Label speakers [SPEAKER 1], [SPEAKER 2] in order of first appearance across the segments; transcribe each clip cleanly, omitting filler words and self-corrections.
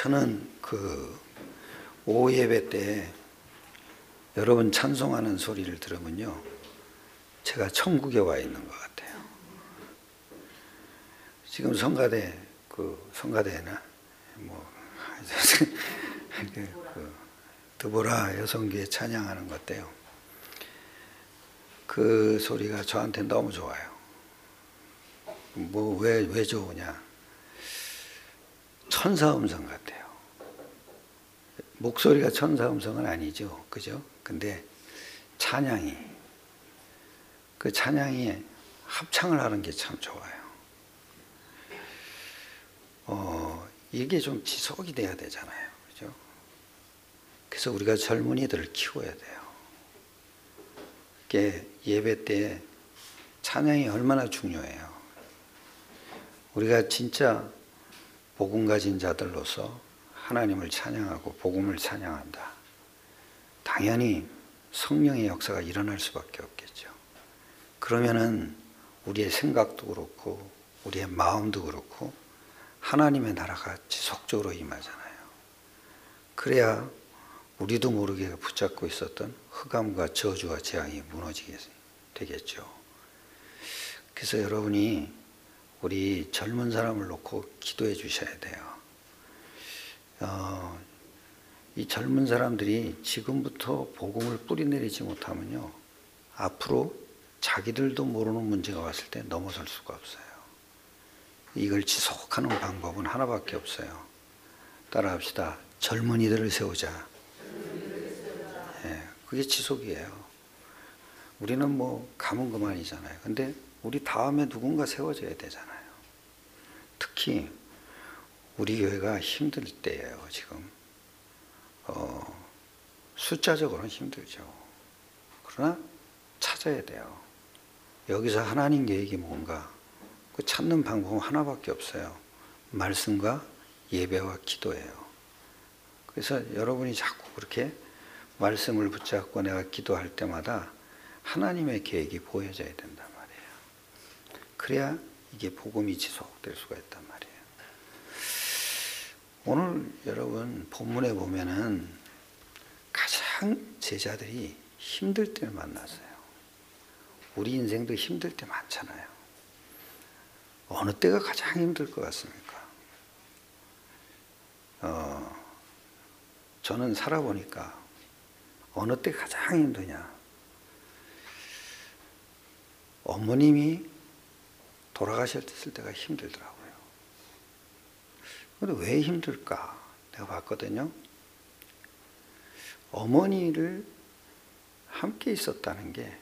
[SPEAKER 1] 저는 그 오후 예배 때 여러분 찬송하는 소리를 들으면요, 제가 천국에 와 있는 것 같아요. 지금 성가대나 드보라 여성교회 찬양하는 것 때요. 그 소리가 저한테 너무 좋아요. 왜 좋으냐? 천사 음성 같아요. 목소리가 천사 음성은 아니죠, 그죠? 근데 그 찬양이 합창을 하는 게 참 좋아요. 이게 좀 지속이 돼야 되잖아요, 그죠? 그래서 우리가 젊은이들을 키워야 돼요. 이게 예배 때 찬양이 얼마나 중요해요. 우리가 진짜 복음 가진 자들로서 하나님을 찬양하고 복음을 찬양한다. 당연히 성령의 역사가 일어날 수밖에 없겠죠. 그러면은 우리의 생각도 그렇고 우리의 마음도 그렇고 하나님의 나라가 지속적으로 임하잖아요. 그래야 우리도 모르게 붙잡고 있었던 흑암과 저주와 재앙이 무너지게 되겠죠. 그래서 여러분이 우리 젊은 사람을 놓고 기도해 주셔야 돼요. 이 젊은 사람들이 지금부터 복음을 뿌리내리지 못하면요, 앞으로 자기들도 모르는 문제가 왔을 때 넘어설 수가 없어요. 이걸 지속하는 방법은 하나밖에 없어요. 따라합시다. 젊은이들을 세우자. 그게 지속이에요. 우리는 가면 그만이잖아요. 근데 우리 다음에 누군가 세워져야 되잖아요. 특히 우리 교회가 힘들 때예요, 지금. 숫자적으로는 힘들죠. 그러나 찾아야 돼요. 여기서 하나님 계획이 뭔가, 그 찾는 방법은 하나밖에 없어요. 말씀과 예배와 기도예요. 그래서 여러분이 자꾸 그렇게 말씀을 붙잡고 내가 기도할 때마다 하나님의 계획이 보여져야 된단 말이에요. 그래야 이게 복음이 지속될 수가 있단 말이에요. 오늘 여러분 본문에 보면은 가장 제자들이 힘들 때를 만났어요. 우리 인생도 힘들 때 많잖아요. 어느 때가 가장 힘들 것 같습니까? 저는 살아보니까 어느 때 가장 힘드냐? 어머님이 돌아가셨을 때가 힘들더라고요. 근데 왜 힘들까? 내가 봤거든요. 어머니를 함께 있었다는 게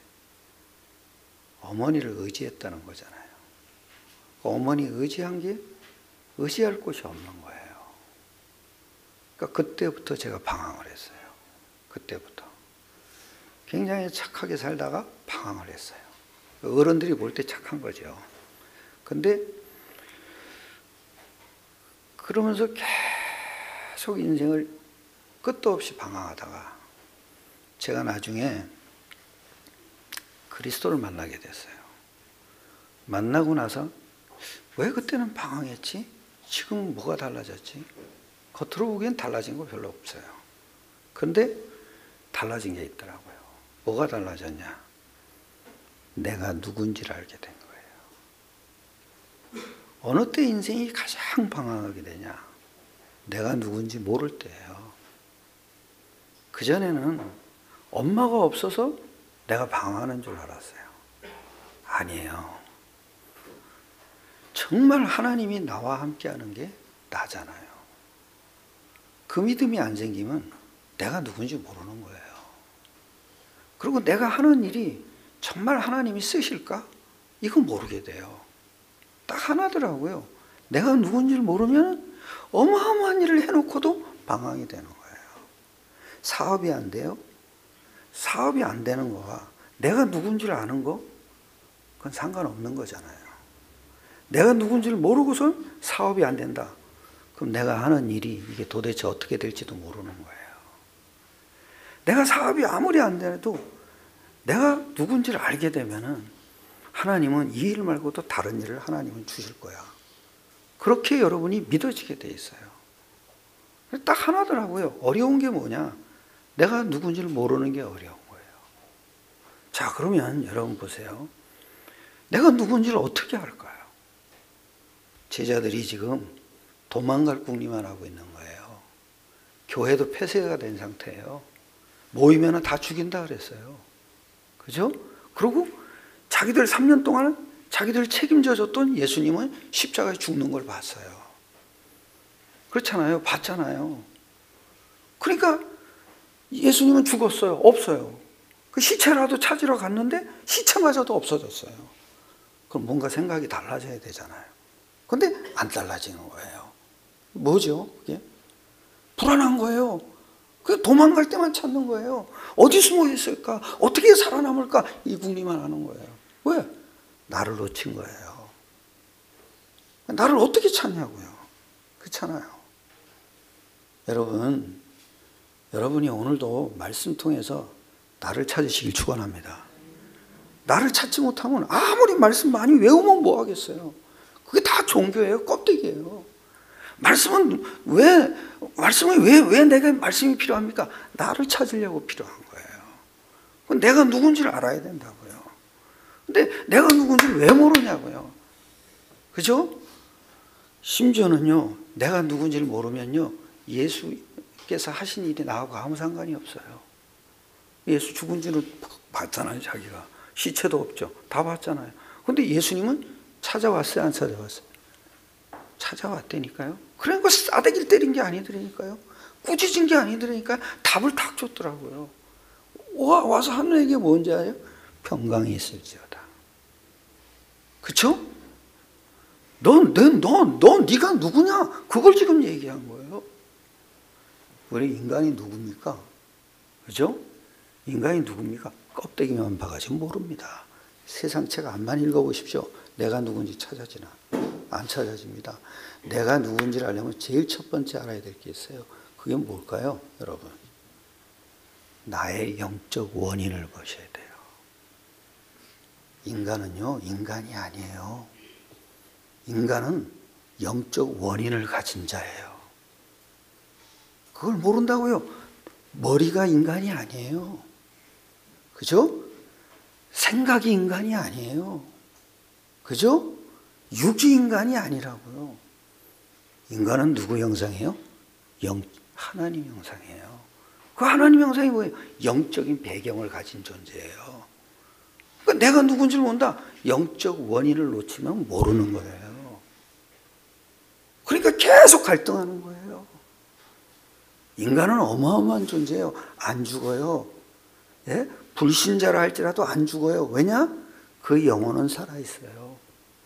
[SPEAKER 1] 어머니를 의지했다는 거잖아요. 어머니 의지한 게 의지할 곳이 없는 거예요. 그러니까 그때부터 제가 방황을 했어요. 그때부터. 굉장히 착하게 살다가 방황을 했어요. 어른들이 볼 때 착한 거죠. 근데 그러면서 계속 인생을 끝도 없이 방황하다가 제가 나중에 그리스도를 만나게 됐어요. 만나고 나서 왜 그때는 방황했지? 지금 뭐가 달라졌지? 겉으로 보기엔 달라진 거 별로 없어요. 근데 달라진 게 있더라고요. 뭐가 달라졌냐? 내가 누군지를 알게 된 거예요. 어느 때 인생이 가장 방황하게 되냐? 내가 누군지 모를 때예요. 그전에는 엄마가 없어서 내가 방황하는 줄 알았어요. 아니에요. 정말 하나님이 나와 함께하는 게 나잖아요. 그 믿음이 안 생기면 내가 누군지 모르는 거예요. 그리고 내가 하는 일이 정말 하나님이 쓰실까? 이거 모르게 돼요. 딱 하나더라고요. 내가 누군지를 모르면 어마어마한 일을 해놓고도 방황이 되는 거예요. 사업이 안 돼요? 사업이 안 되는 거와 내가 누군지를 아는 거? 그건 상관없는 거잖아요. 내가 누군지를 모르고선 사업이 안 된다. 그럼 내가 하는 일이 이게 도대체 어떻게 될지도 모르는 거예요. 내가 사업이 아무리 안 돼도 내가 누군지를 알게 되면은 하나님은 이 일 말고도 다른 일을 하나님은 주실 거야. 그렇게 여러분이 믿어지게 돼 있어요. 딱 하나더라고요. 어려운 게 뭐냐? 내가 누군지를 모르는 게 어려운 거예요. 자, 그러면 여러분 보세요. 내가 누군지를 어떻게 알까요? 제자들이 지금 도망갈 궁리만 하고 있는 거예요. 교회도 폐쇄가 된 상태예요. 모이면 다 죽인다 그랬어요. 그죠? 그리고 자기들 3년 동안 자기들 책임져 줬던 예수님은 십자가에 죽는 걸 봤어요. 그렇잖아요. 봤잖아요. 그러니까 예수님은 죽었어요. 없어요. 그 시체라도 찾으러 갔는데 시체마저도 없어졌어요. 그럼 뭔가 생각이 달라져야 되잖아요. 근데 안 달라지는 거예요. 뭐죠? 그게? 불안한 거예요. 그 도망갈 때만 찾는 거예요. 어디 숨어 있을까? 어떻게 살아남을까? 이 궁리만 하는 거예요. 왜? 나를 놓친 거예요. 나를 어떻게 찾냐고요. 그렇잖아요. 여러분이 오늘도 말씀 통해서 나를 찾으시길 축원합니다. 나를 찾지 못하면 아무리 말씀 많이 외우면 뭐 하겠어요. 그게 다 종교예요. 껍데기예요. 말씀은 왜 내가 말씀이 필요합니까? 나를 찾으려고 필요한 거예요. 내가 누군지를 알아야 된다고요. 근데 내가 누군지를 왜 모르냐고요. 그죠? 심지어는요, 내가 누군지를 모르면요, 예수께서 하신 일이 나하고 아무 상관이 없어요. 예수 죽은 지는 봤잖아요, 자기가. 시체도 없죠. 다 봤잖아요. 근데 예수님은 찾아왔어요, 안 찾아왔어요? 찾아왔다니까요. 그러니까 싸대기를 때린 게 아니더라니까요. 꾸짖은 게 아니더라니까요. 답을 탁 줬더라고요. 와서 하는 얘기 뭔지 알아요? 평강이 있을지어다. 그쵸? 네가 누구냐? 그걸 지금 얘기한 거예요. 우리 인간이 누굽니까? 그죠? 인간이 누굽니까? 껍데기만 봐가지고 모릅니다. 세상 책 안만 읽어보십시오. 내가 누군지 찾아지나? 안 찾아집니다. 내가 누군지를 알려면 제일 첫 번째 알아야 될 게 있어요. 그게 뭘까요, 여러분? 나의 영적 원인을 보셔야 돼요. 인간은요, 인간이 아니에요. 인간은 영적 원인을 가진 자예요. 그걸 모른다고요? 머리가 인간이 아니에요. 그죠? 생각이 인간이 아니에요. 그죠? 육이 인간이 아니라고요. 인간은 누구 형상이에요? 하나님 형상이에요. 그 하나님 형상이 뭐예요? 영적인 배경을 가진 존재예요. 그러니까 내가 누군지를 모른다. 영적 원인을 놓치면 모르는 거예요. 그러니까 계속 갈등하는 거예요. 인간은 어마어마한 존재예요. 안 죽어요. 예? 불신자라 할지라도 안 죽어요. 왜냐? 그 영혼은 살아있어요.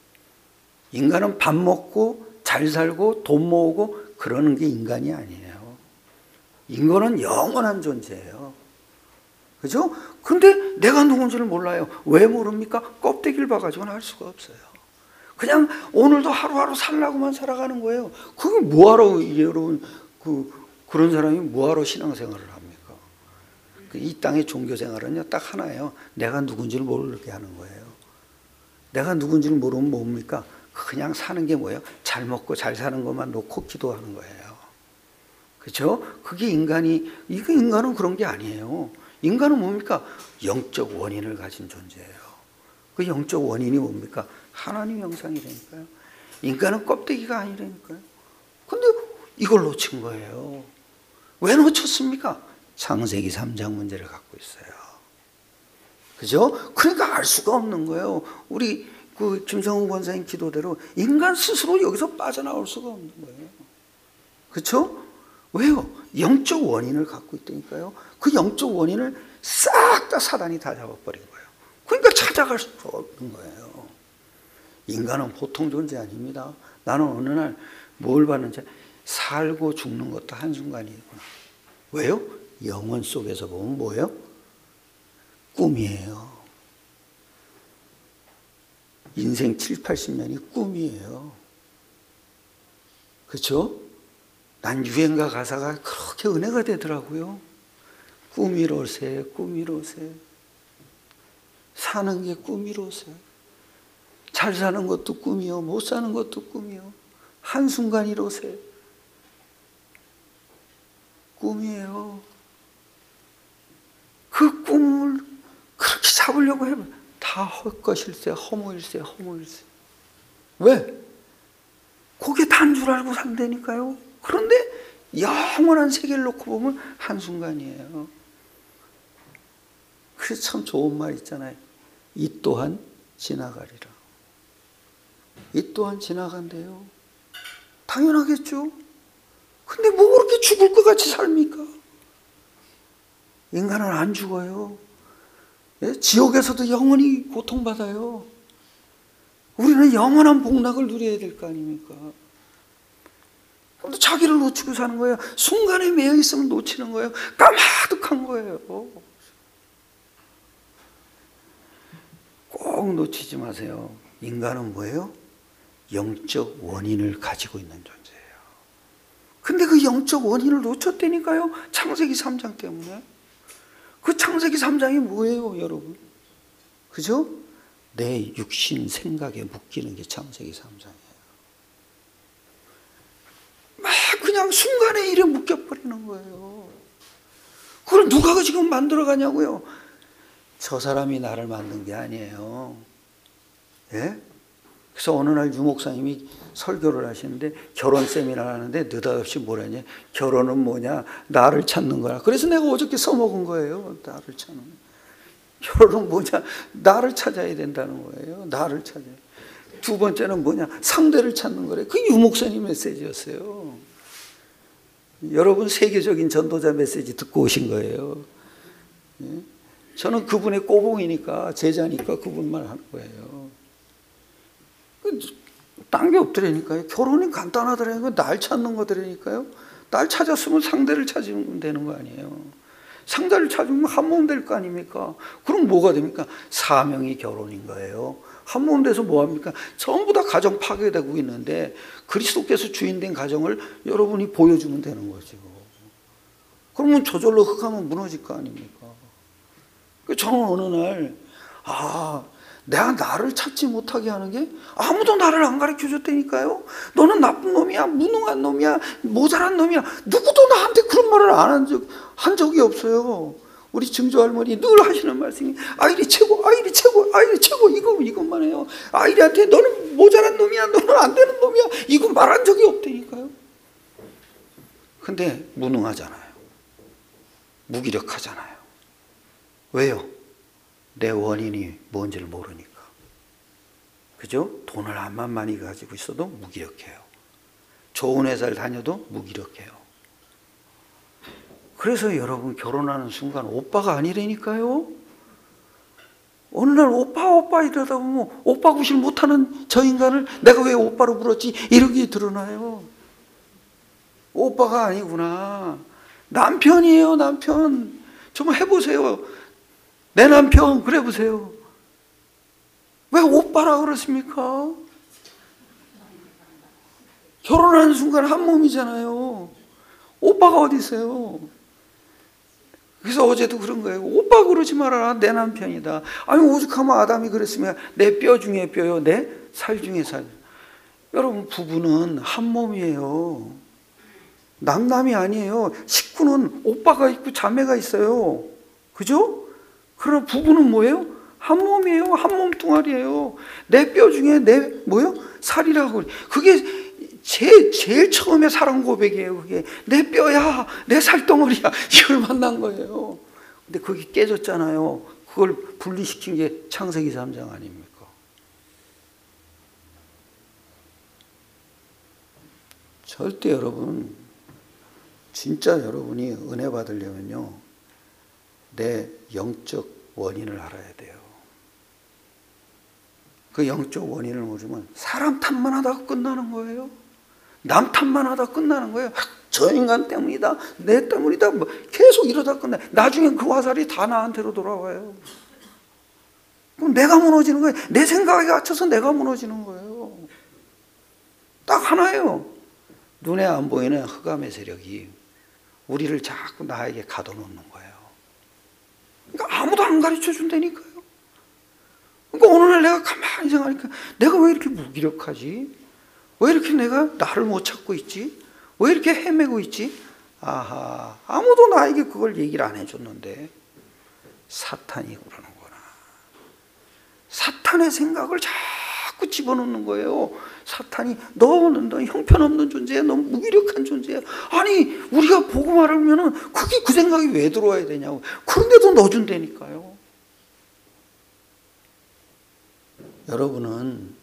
[SPEAKER 1] 인간은 밥 먹고 잘 살고 돈 모으고 그러는 게 인간이 아니에요. 인간은 영원한 존재예요. 그죠? 근데 내가 누군지를 몰라요. 왜 모릅니까? 껍데기를 봐가지고는 알 수가 없어요. 그냥 오늘도 하루하루 살라고만 살아가는 거예요. 그게 뭐하러, 여러분, 그런 사람이 뭐하러 신앙생활을 합니까? 이 땅의 종교생활은요, 딱 하나예요. 내가 누군지를 모르게 하는 거예요. 내가 누군지를 모르면 뭡니까? 그냥 사는 게 뭐예요? 잘 먹고 잘 사는 것만 놓고 기도하는 거예요. 그렇죠? 그게 인간은 그런 게 아니에요. 인간은 뭡니까? 영적 원인을 가진 존재예요. 그 영적 원인이 뭡니까? 하나님 형상이라니까요. 인간은 껍데기가 아니라니까요. 근데 이걸 놓친 거예요. 왜 놓쳤습니까? 창세기 3장 문제를 갖고 있어요. 그죠? 그러니까 알 수가 없는 거예요. 우리 김성훈 권사님 기도대로 인간 스스로 여기서 빠져나올 수가 없는 거예요. 그렇죠? 왜요? 영적 원인을 갖고 있다니까요. 그 영적 원인을 싹 다 사단이 다 잡아버린 거예요. 그러니까 찾아갈 수 없는 거예요. 인간은 보통 존재 아닙니다. 나는 어느 날 뭘 봤는지 살고 죽는 것도 한순간이구나. 왜요? 영혼 속에서 보면 뭐예요? 꿈이에요. 인생 7, 80년이 꿈이에요. 그렇죠? 난 유행가 가사가 그렇게 은혜가 되더라고요. 꿈이로세, 꿈이로세. 사는 게 꿈이로세. 잘 사는 것도 꿈이요. 못 사는 것도 꿈이요. 한순간이로세. 꿈이에요. 그 꿈을 그렇게 잡으려고 해봐. 다 헛것일세, 허무일세, 허무일세. 왜? 그게 단 줄 알고 산다니까요. 그런데 영원한 세계를 놓고 보면 한순간이에요. 그래서 참 좋은 말 있잖아요. 이 또한 지나가리라. 이 또한 지나간대요. 당연하겠죠. 근데 뭐 그렇게 죽을 것 같이 삽니까? 인간은 안 죽어요. 예? 지옥에서도 영원히 고통받아요. 우리는 영원한 복락을 누려야 될 거 아닙니까? 근데 자기를 놓치고 사는 거예요. 순간에 매여 있으면 놓치는 거예요. 까마득한 거예요. 꼭 놓치지 마세요. 인간은 뭐예요? 영적 원인을 가지고 있는 존재예요. 근데 그 영적 원인을 놓쳤다니까요. 창세기 3장 때문에. 그 창세기 3장이 뭐예요, 여러분? 그죠? 내 육신 생각에 묶이는 게 창세기 3장이에요. 막 그냥 순간에 일에 묶여버리는 거예요. 그걸 누가 지금 만들어가냐고요? 저 사람이 나를 만든 게 아니에요. 예? 그래서 어느 날 유목사님이 설교를 하시는데 결혼 세미나를 하는데 느닷없이 뭐라냐? 결혼은 뭐냐? 나를 찾는 거야. 그래서 내가 어저께 써먹은 거예요. 나를 찾는 거야. 결혼은 뭐냐? 나를 찾아야 된다는 거예요. 나를 찾아야. 두 번째는 뭐냐? 상대를 찾는 거래. 그 유목사님 메시지였어요. 여러분 세계적인 전도자 메시지 듣고 오신 거예요. 예? 저는 그분의 꼬봉이니까 제자니까 그분만 하는 거예요. 딴 게 없더라니까요. 결혼이 간단하더라니까요. 날 찾는 거더라니까요. 날 찾았으면 상대를 찾으면 되는 거 아니에요. 상대를 찾으면 한 몸 될 거 아닙니까? 그럼 뭐가 됩니까? 사명이 결혼인 거예요. 한 몸 돼서 뭐합니까? 전부 다 가정 파괴되고 있는데 그리스도께서 주인된 가정을 여러분이 보여주면 되는 거죠. 그러면 저절로 흑암은 무너질 거 아닙니까? 저는 어느 날 내가 나를 찾지 못하게 하는 게 아무도 나를 안 가르쳐줬다니까요. 너는 나쁜 놈이야, 무능한 놈이야, 모자란 놈이야. 누구도 나한테 그런 말을 한 적이 없어요. 우리 증조 할머니 늘 하시는 말씀이 아이리 최고, 아이리 최고, 아이리 최고 이것만 해요. 아이리한테 너는 모자란 놈이야, 너는 안 되는 놈이야 이거 말한 적이 없다니까요. 근데 무능하잖아요. 무기력하잖아요. 왜요? 내 원인이 뭔지를 모르니까. 그죠? 돈을 암만 많이 가지고 있어도 무기력해요. 좋은 회사를 다녀도 무기력해요. 그래서 여러분 결혼하는 순간 오빠가 아니라니까요. 어느 날 오빠 이러다 보면 오빠 구실 못하는 저 인간을 내가 왜 오빠로 불렀지 이렇게 드러나요. 오빠가 아니구나. 남편이에요. 남편. 좀 해보세요. 내 남편 그래 보세요. 왜 오빠라 그러십니까? 결혼하는 순간 한 몸이잖아요. 오빠가 어디 있어요? 그래서 어제도 그런 거예요. 오빠 그러지 말아라. 내 남편이다. 아니 오죽하면 아담이 그랬으면 내 뼈 중에 뼈요. 내 살 중에 살. 여러분 부부는 한 몸이에요. 남남이 아니에요. 식구는 오빠가 있고 자매가 있어요. 그죠? 그러나 부부는 뭐예요? 한 몸이에요. 한 몸뚱아리예요. 내 뼈 중에 내 뭐요? 살이라고. 그게 제일 처음에 사랑 고백이에요. 그게 내 뼈야, 내 살덩어리야. 이걸 만난 거예요. 근데 그게 깨졌잖아요. 그걸 분리시킨 게 창세기 3장 아닙니까? 절대 여러분, 진짜 여러분이 은혜 받으려면요, 내 영적 원인을 알아야 돼요. 그 영적 원인을 모르면 사람 탓만 하다가 끝나는 거예요. 남 탓만 하다가 끝나는 거예요. 저 인간 때문이다, 내 때문이다, 뭐 계속 이러다 끝나. 나중엔 그 화살이 다 나한테로 돌아와요. 그럼 내가 무너지는 거예요. 내 생각에 갇혀서 내가 무너지는 거예요. 딱 하나예요. 눈에 안 보이는 흑암의 세력이 우리를 자꾸 나에게 가둬놓는 거예요. 그러니까 아무도 안 가르쳐 준다니까요. 그러니까 어느 날 내가 가만히 생각하니까 내가 왜 이렇게 무기력하지? 왜 이렇게 내가 나를 못 찾고 있지? 왜 이렇게 헤매고 있지? 아하, 아무도 나에게 그걸 얘기를 안 해줬는데 사탄이 그러는구나. 사탄의 생각을 자꾸 집어넣는 거예요. 사탄이 너는 형편없는 존재야. 너 무기력한 존재야. 아니 우리가 복음 알으면은 그게 그 생각이 왜 들어와야 되냐고. 그런데도 넣어준다니까요. 여러분은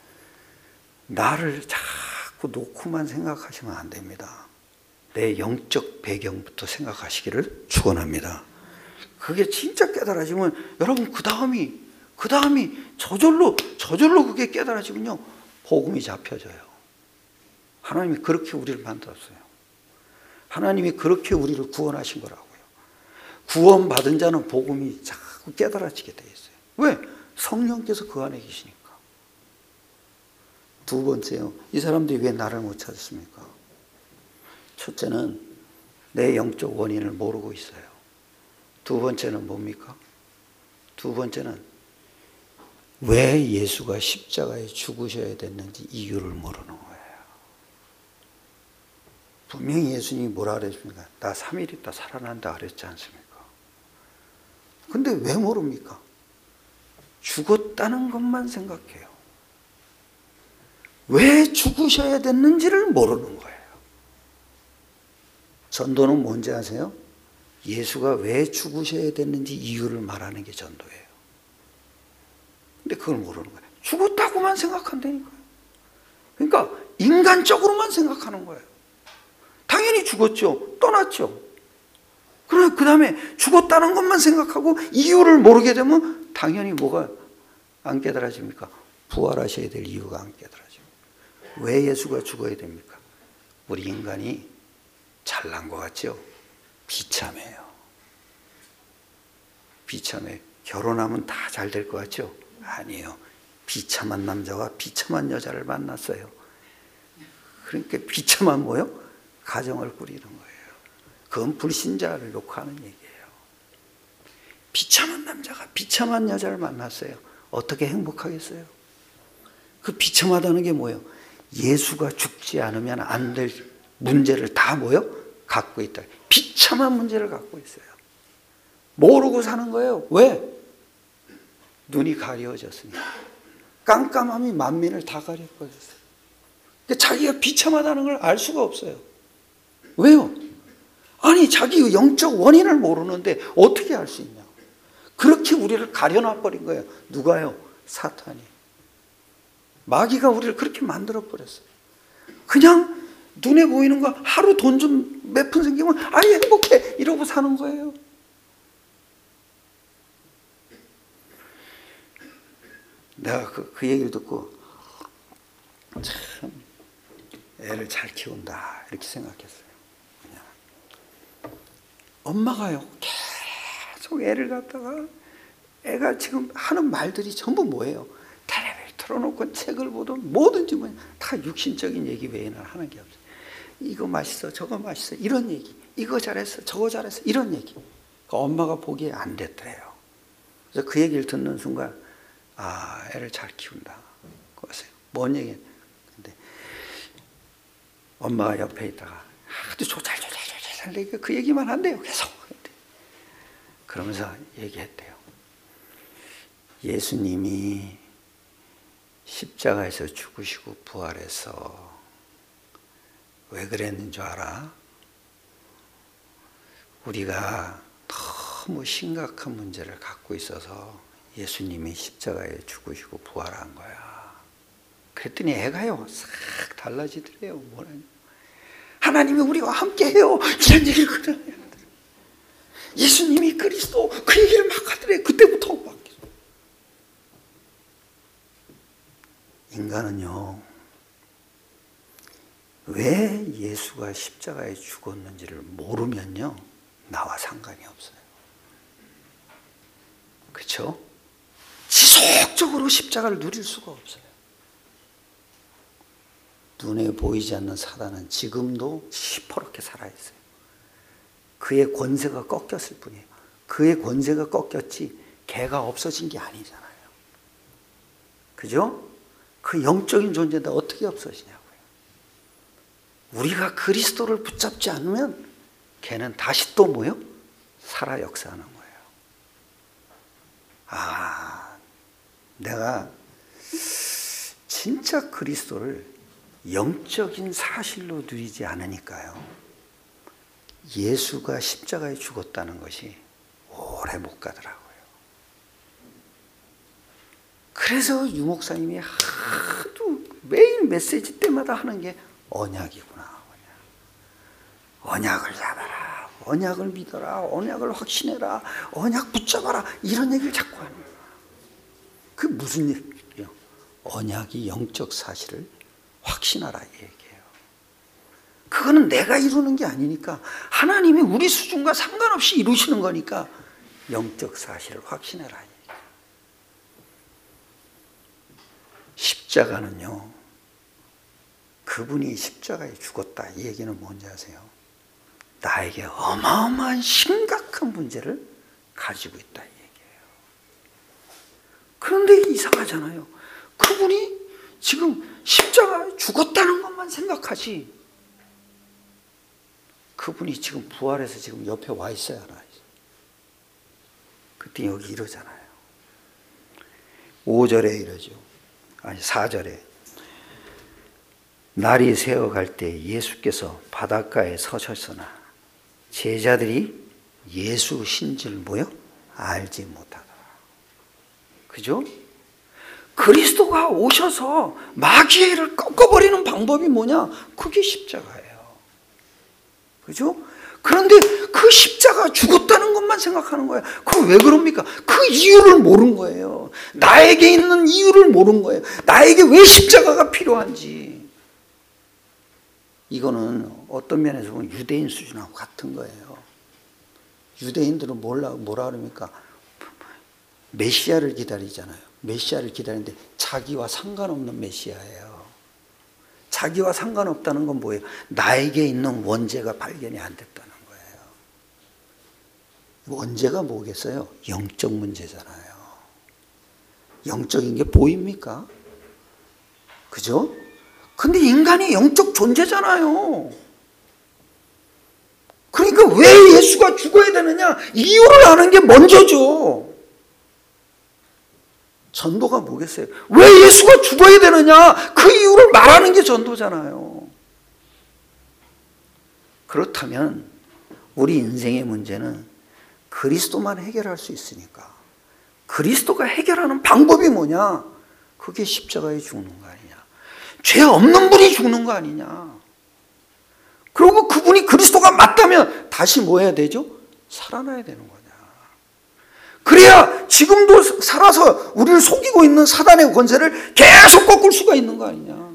[SPEAKER 1] 나를 자꾸 놓고만 생각하시면 안 됩니다. 내 영적 배경부터 생각하시기를 축원합니다. 그게 진짜 깨달아지면 여러분 그 다음이 저절로 그게 깨달아지면요 복음이 잡혀져요. 하나님이 그렇게 우리를 만들었어요. 하나님이 그렇게 우리를 구원하신 거라고요. 구원받은 자는 복음이 자꾸 깨달아지게 돼 있어요. 왜? 성령께서 그 안에 계시니까. 두 번째요. 이 사람들이 왜 나를 못 찾았습니까? 첫째는 내 영적 원인을 모르고 있어요. 두 번째는 뭡니까? 두 번째는 왜 예수가 십자가에 죽으셔야 됐는지 이유를 모르는 거예요. 분명히 예수님이 뭐라 그랬습니까? 나 3일 있다 살아난다 그랬지 않습니까? 근데 왜 모릅니까? 죽었다는 것만 생각해요. 왜 죽으셔야 됐는지를 모르는 거예요. 전도는 뭔지 아세요? 예수가 왜 죽으셔야 됐는지 이유를 말하는 게 전도예요. 근데 그걸 모르는 거예요. 죽었다고만 생각한다니까요. 그러니까 인간적으로만 생각하는 거예요. 당연히 죽었죠. 떠났죠. 그러나 그 다음에 죽었다는 것만 생각하고 이유를 모르게 되면 당연히 뭐가 안 깨달아집니까? 부활하셔야 될 이유가 안 깨달아집니다. 왜 예수가 죽어야 됩니까? 우리 인간이 잘난 것 같죠? 비참해요. 비참해. 결혼하면 다 잘 될 것 같죠? 아니에요. 비참한 남자와 비참한 여자를 만났어요. 그러니까 비참한 뭐요? 가정을 꾸리는 거예요. 그건 불신자를 놓고 하는 얘기예요. 비참한 남자가 비참한 여자를 만났어요. 어떻게 행복하겠어요? 그 비참하다는 게 뭐예요? 예수가 죽지 않으면 안 될 문제를 다 뭐요? 갖고 있다. 비참한 문제를 갖고 있어요. 모르고 사는 거예요. 왜? 눈이 가려워졌으니까. 깜깜함이 만민을 다 가려버렸어요. 자기가 비참하다는 걸 알 수가 없어요. 왜요? 아니 자기 영적 원인을 모르는데 어떻게 알 수 있냐. 그렇게 우리를 가려놔버린 거예요. 누가요? 사탄이. 마귀가 우리를 그렇게 만들어버렸어요. 그냥 눈에 보이는 거 하루 돈 좀 몇 푼 생기면 아이 행복해 이러고 사는 거예요. 내가 그 얘기를 듣고 참 애를 잘 키운다 이렇게 생각했어요. 그냥 엄마가요 계속 애를 갖다가 애가 지금 하는 말들이 전부 뭐예요? 텔레비를 틀어놓고 책을 보든 뭐든지 다 육신적인 얘기 외에는 하는 게 없어요. 이거 맛있어 저거 맛있어 이런 얘기, 이거 잘했어 저거 잘했어 이런 얘기. 그러니까 엄마가 보기에 안 됐대요. 그래서 그 얘기를 듣는 순간 아 애를 잘 키운다. 그거세요. 뭔 얘기? 근데 엄마가 옆에 있다가 아주 조잘 그 얘기만 한대요. 계속. 그러면서 얘기했대요. 예수님이 십자가에서 죽으시고 부활해서 왜 그랬는 줄 알아? 우리가 너무 심각한 문제를 갖고 있어서 예수님이 십자가에 죽으시고 부활한 거야. 그랬더니 애가요 싹 달라지더래요. 뭐라냐? 하나님이 우리와 함께해요. 이런 얘기를 그러냐. 예수님이 그리스도 그 얘기를 막 하더래. 그때부터 막. 인간은요 왜 예수가 십자가에 죽었는지를 모르면요 나와 상관이 없어요. 그렇죠? 지속적으로 십자가를 누릴 수가 없어요. 눈에 보이지 않는 사단은 지금도 시퍼렇게 살아있어요. 그의 권세가 꺾였을 뿐이에요. 그의 권세가 꺾였지 걔가 없어진 게 아니잖아요. 그죠? 그 영적인 존재인데 어떻게 없어지냐고요. 우리가 그리스도를 붙잡지 않으면 걔는 다시 또 뭐요? 살아 역사하는 거예요. 내가 진짜 그리스도를 영적인 사실로 누리지 않으니까요, 예수가 십자가에 죽었다는 것이 오래 못 가더라고요. 그래서 유 목사님이 하도 매일 메시지 때마다 하는 게 언약이구나. 언약을 잡아라. 언약을 믿어라. 언약을 확신해라. 언약 붙잡아라. 이런 얘기를 자꾸 하는 거예요. 그게 무슨 얘기예요? 언약이 영적 사실을 확신하라 이 얘기예요. 그거는 내가 이루는 게 아니니까 하나님이 우리 수준과 상관없이 이루시는 거니까 영적 사실을 확신해라 이 얘기예요. 십자가는요, 그분이 십자가에 죽었다 이 얘기는 뭔지 아세요? 나에게 어마어마한 심각한 문제를 가지고 있다 이 얘기예요. 그런데 이상하잖아요. 그분이 지금 십자가에 죽었다는 것만 생각하지, 그분이 지금 부활해서 지금 옆에 와 있어야 하나. 그때 여기 이러잖아요. 5절에 이러죠. 아니 4절에 날이 새어갈 때 예수께서 바닷가에 서셨으나 제자들이 예수 신지를 뭐요? 알지 못하더라. 그죠? 그리스도가 오셔서 마귀를 꺾어버리는 방법이 뭐냐? 그게 십자가예요. 그죠? 그런데 그 십자가 죽었다는 것만 생각하는 거예요. 그거 왜 그럽니까? 그 이유를 모르는 거예요. 나에게 있는 이유를 모르는 거예요. 나에게 왜 십자가가 필요한지. 이거는 어떤 면에서 보면 유대인 수준하고 같은 거예요. 유대인들은 뭐라 그럽니까? 메시아를 기다리잖아요. 메시아를 기다리는데 자기와 상관없는 메시아예요. 자기와 상관없다는 건 뭐예요? 나에게 있는 원죄가 발견이 안 됐다는 거예요. 원죄가 뭐겠어요? 영적 문제잖아요. 영적인 게 보입니까? 그죠? 근데 인간이 영적 존재잖아요. 그러니까 왜 예수가 죽어야 되느냐? 이유를 아는 게 먼저죠. 전도가 뭐겠어요? 왜 예수가 죽어야 되느냐? 그 이유를 말하는 게 전도잖아요. 그렇다면 우리 인생의 문제는 그리스도만 해결할 수 있으니까 그리스도가 해결하는 방법이 뭐냐? 그게 십자가에 죽는 거 아니냐? 죄 없는 분이 죽는 거 아니냐? 그리고 그분이 그리스도가 맞다면 다시 뭐 해야 되죠? 살아나야 되는 거냐? 그래야 지금도 살아서 우리를 속이고 있는 사단의 권세를 계속 꺾을 수가 있는 거 아니냐?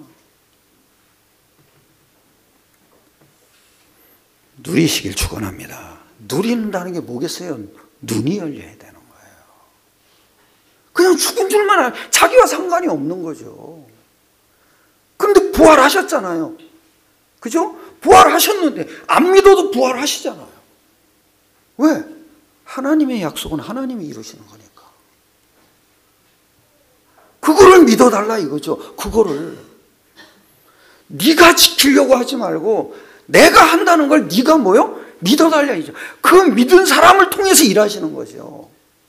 [SPEAKER 1] 누리시길 축원합니다. 누린다는 게 뭐겠어요? 눈이 열려야 되는 거예요. 그냥 죽은 줄만 알아요. 자기와 상관이 없는 거죠. 그런데 부활하셨잖아요. 그죠? 부활하셨는데 안 믿어도 부활하시잖아요. 왜? 하나님의 약속은 하나님이 이루시는 거니까. 그거를 믿어달라 이거죠. 그거를 네가 지키려고 하지 말고 내가 한다는 걸 네가 뭐요? 믿어달라 이죠. 그 믿은 사람을 통해서 일하시는 거죠.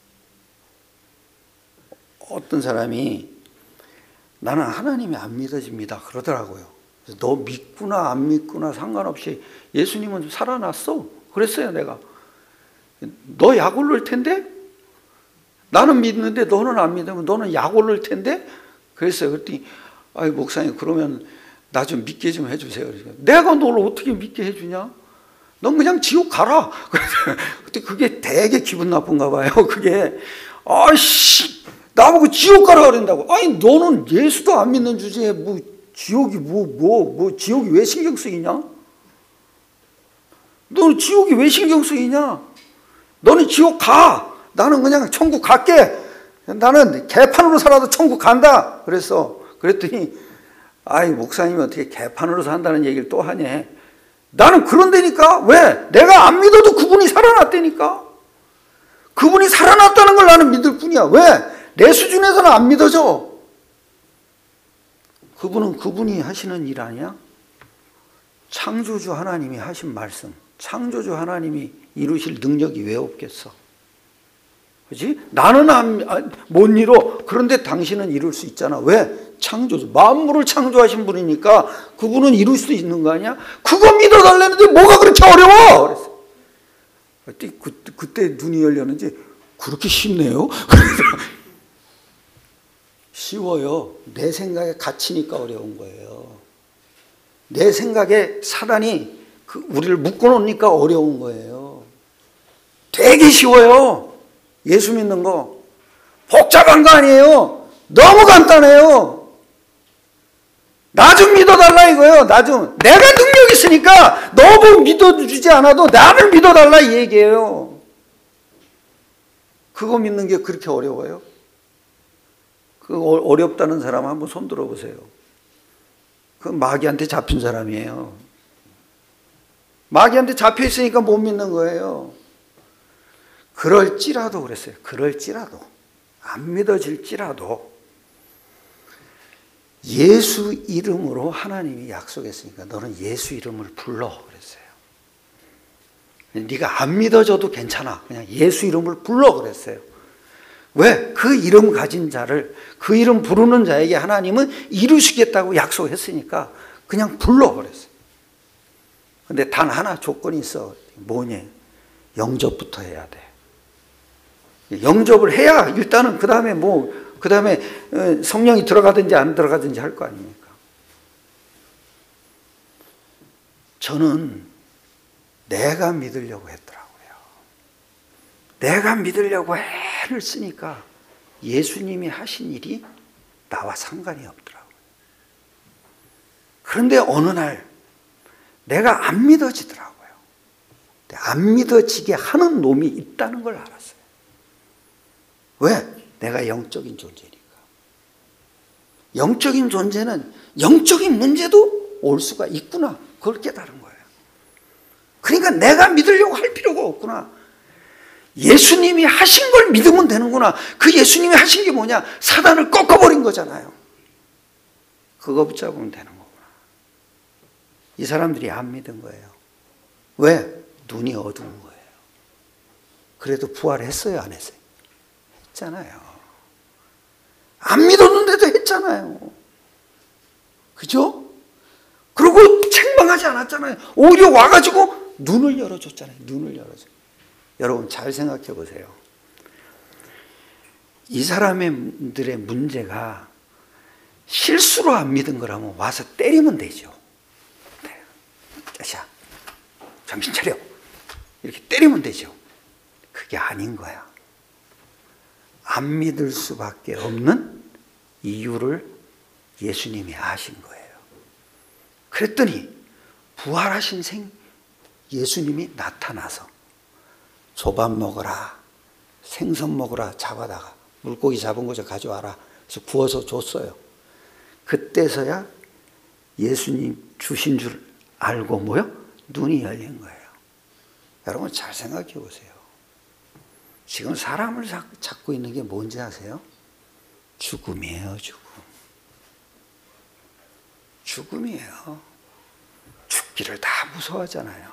[SPEAKER 1] 어떤 사람이 나는 하나님이 안 믿어집니다 그러더라고요. 그래서 너 믿구나 안 믿구나 상관없이 예수님은 살아났어 그랬어요. 내가 너 약 올릴 텐데 나는 믿는데 너는 안 믿으면 너는 약 올릴 텐데 그랬어요. 그랬더니 아이 목사님 그러면 나 좀 믿게 좀 해주세요. 내가 너를 어떻게 믿게 해주냐? 넌 그냥 지옥 가라. 그때 그게 되게 기분 나쁜가 봐요. 그게 아이씨 나보고 지옥 가라 그런다고. 아니 너는 예수도 안 믿는 주제에 뭐 지옥이 뭐 지옥이 왜 신경 쓰이냐? 너는 지옥이 왜 신경 쓰이냐? 너는 지옥 가. 나는 그냥 천국 갈게. 나는 개판으로 살아도 천국 간다. 그랬더니 아이 목사님이 어떻게 개판으로 산다는 얘기를 또 하냐? 나는 그런다니까. 왜? 내가 안 믿어도 그분이 살아났다니까. 그분이 살아났다는 걸 나는 믿을 뿐이야. 왜? 내 수준에서는 안 믿어져. 그분은 그분이 하시는 일 아니야? 창조주 하나님이 하신 말씀 창조주 하나님이 이루실 능력이 왜 없겠어? 그렇지? 나는 못 이뤄. 그런데 당신은 이룰 수 있잖아. 왜? 창조주. 만물을 창조하신 분이니까 그분은 이룰 수 있는 거 아니야? 그거 믿어달라는데 뭐가 그렇게 어려워? 그랬어. 그때 눈이 열렸는지 그렇게 쉽네요? 쉬워요. 내 생각에 갇히니까 어려운 거예요. 내 생각에 사단이 우리를 묶어놓으니까 어려운 거예요. 되게 쉬워요. 예수 믿는 거. 복잡한 거 아니에요. 너무 간단해요. 나 좀 믿어달라 이거예요. 나 좀. 내가 능력 있으니까 너무 믿어주지 않아도 나를 믿어달라 이 얘기예요. 그거 믿는 게 그렇게 어려워요? 그 어렵다는 사람 한번 손 들어보세요. 그 마귀한테 잡힌 사람이에요. 마귀한테 잡혀 있으니까 못 믿는 거예요. 그럴지라도 그랬어요. 그럴지라도. 안 믿어질지라도 예수 이름으로 하나님이 약속했으니까 너는 예수 이름을 불러 그랬어요. 네가 안 믿어줘도 괜찮아. 그냥 예수 이름을 불러 그랬어요. 왜? 그 이름 가진 자를, 그 이름 부르는 자에게 하나님은 이루시겠다고 약속했으니까 그냥 불러 그랬어요. 근데 단 하나 조건이 있어. 뭐냐? 영접부터 해야 돼. 영접을 해야 일단은 그 다음에 성령이 들어가든지 안 들어가든지 할 거 아닙니까? 저는 내가 믿으려고 했더라고요. 내가 믿으려고 애를 쓰니까 예수님이 하신 일이 나와 상관이 없더라고요. 그런데 어느 날 내가 안 믿어지더라고요. 안 믿어지게 하는 놈이 있다는 걸 알았어요. 왜? 내가 영적인 존재니까. 영적인 존재는 영적인 문제도 올 수가 있구나. 그걸 깨달은 거예요. 그러니까 내가 믿으려고 할 필요가 없구나. 예수님이 하신 걸 믿으면 되는구나. 그 예수님이 하신 게 뭐냐? 사단을 꺾어버린 거잖아요. 그거 붙잡으면 되는 거구나. 이 사람들이 안 믿은 거예요. 왜? 눈이 어두운 거예요. 그래도 부활했어요, 안 했어요? 했잖아요. 안 믿었는데도 했잖아요. 그죠? 그리고 책망하지 않았잖아요. 오히려 와가지고 눈을 열어줬잖아요. 눈을 열어줘. 여러분 잘 생각해 보세요. 이 사람들의 문제가 실수로 안 믿은 거라면 와서 때리면 되죠. 자샤, 정신 차려. 이렇게 때리면 되죠. 그게 아닌 거야. 안 믿을 수밖에 없는 이유를 예수님이 아신 거예요. 그랬더니 부활하신 예수님이 나타나서 조밥 먹어라, 생선 먹어라 잡아다가 물고기 잡은 거 좀 가져와라. 그래서 구워서 줬어요. 그때서야 예수님 주신 줄 알고 뭐요? 눈이 열린 거예요. 여러분 잘 생각해 보세요. 지금 사람을 잡고 있는 게 뭔지 아세요? 죽음이에요, 죽음. 죽음이에요. 죽기를 다 무서워하잖아요.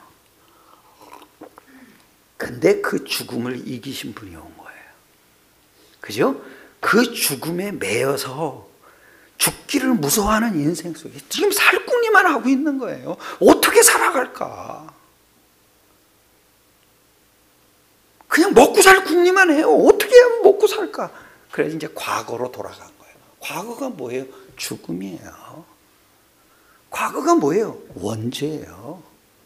[SPEAKER 1] 근데 그 죽음을 이기신 분이 온 거예요. 그죠? 그 죽음에 매여서 죽기를 무서워하는 인생 속에 지금 살궁리만 하고 있는 거예요. 어떻게 살아갈까? 그냥 먹고 살 궁리만 해요. 어떻게 하면 먹고 살까? 그래서 이제 과거로 돌아간 거예요. 과거가 뭐예요? 죽음이에요. 과거가 뭐예요? 원죄예요.